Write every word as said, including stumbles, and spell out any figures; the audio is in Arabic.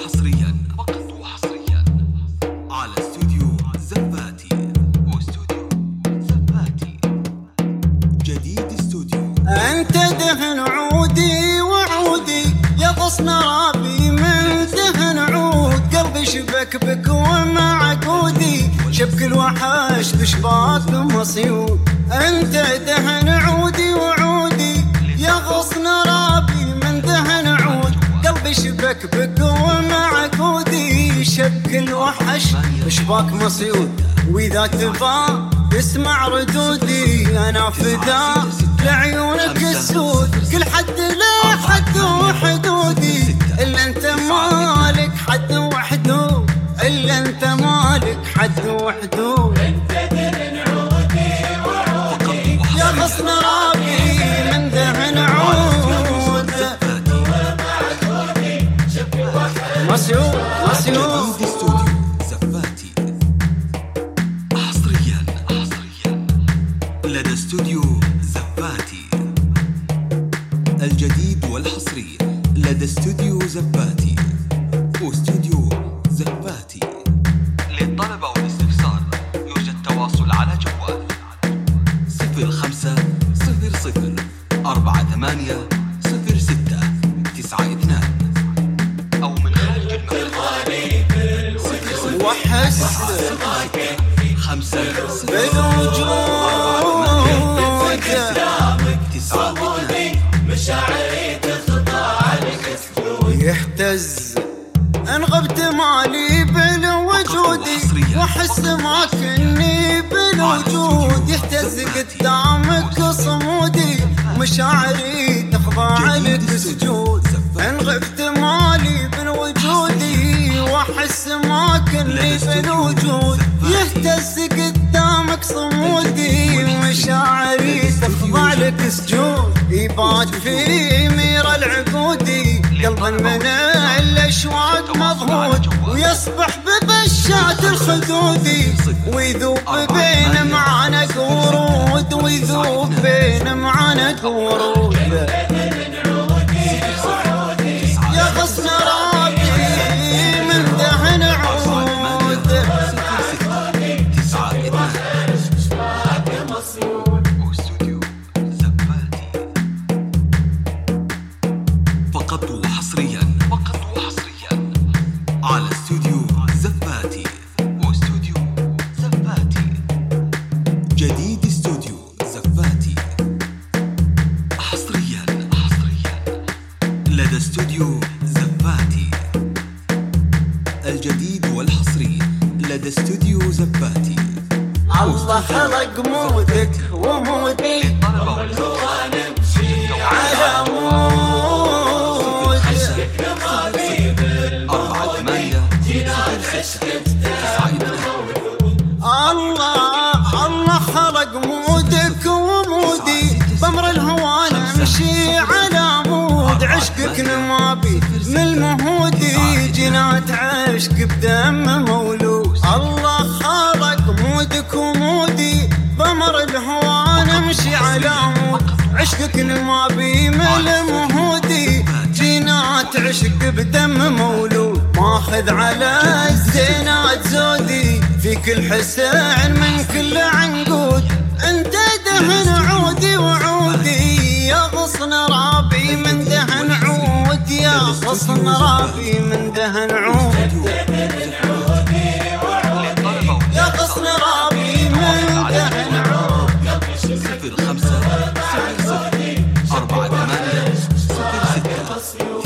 وحصريا فقط وحصريا على استوديو زفاتي واستوديو زفاتي جديد استوديو. انت دهن عودي وعودي يا غصن رابي من دهن عود، قلبي شبك بك ومع عقودي شبك الوحش بشباك مصيود. انت دهن عودي وعودي يا غصن رابي من دهن عود، قلبي شبك بك ومع عقودي شبك الوحش بشباك مصيود. واذا تبا اسمع ردودي انا فدا لعيونك السود، كل حد له حد وحدودي الا انت مالك حد وحدود، الا انت مالك حد وحدود. انت دهن عودي وعودي يا غصن رابي من دهن عود ومعقودي شبك الوحش مسيود مسيود. جديد استوديو زفاتي حصريا حصريا لدى استوديو زفاتي. الجديد والحصري لدى استوديو زفاتي واستوديو زفاتي. للطلب والاستفسار يوجد تواصل على جوال صفر خمسة صفر صفر أربعة ثمانية صفر ستة تسعة اثنان أو من خارج المملكة صفر صفر وحس خمسة صفر بالوجود تسعة اثنان. مشاعري تخضع لك سلوك يهتز ان غبت مالي بالوجودي واحس ما كني بالوجود، يهتز قدامك صمودي مشاعري تخضع لك سجود. ان غبت مالي بالوجودي واحس ما كني بالوجود، يهتز قدامك صمودي مشاعري تخضع لك سجود. يبات في مير العقودي قلبا من الاشواق مضغوط، ويصبح ببشات الخدودي ويذوب بين معانك ورود، ويذوب بين معانك ورود. يا غصن رابي من دهن عود تسعة اثنان واستوديو زفاتي فقط وحصريا فقط وحصريا على استوديو زفاتي واستوديو زفاتي. جديد استوديو زفاتي حصريا حصريا لدى استوديو زفاتي. الجديد والحصري لدى استوديو زفاتي. الله خلق مودك ومودي وانا امشي على مود. أربعة ثمانية الله الله خلق مودك ومودي بمر الهوى نمشي على مود. عشقك نمابي من المهودي جنات عشق بدم مولود. الله خلق مودك ومودي بمر الهوى نمشي على مود. عشقك نمابي من المهودي جنات عشق بدم مولود. ماخذ على الزينات زودي في كل حسين من كل عنقود. انت دهن عودي وعودي يا غصن رابي من دهن عود، يا غصن رابي من دهن عود. يا غصن رابي من دهن عود صفر خمسة صفر صفر أربعة ثمانية صفر ستة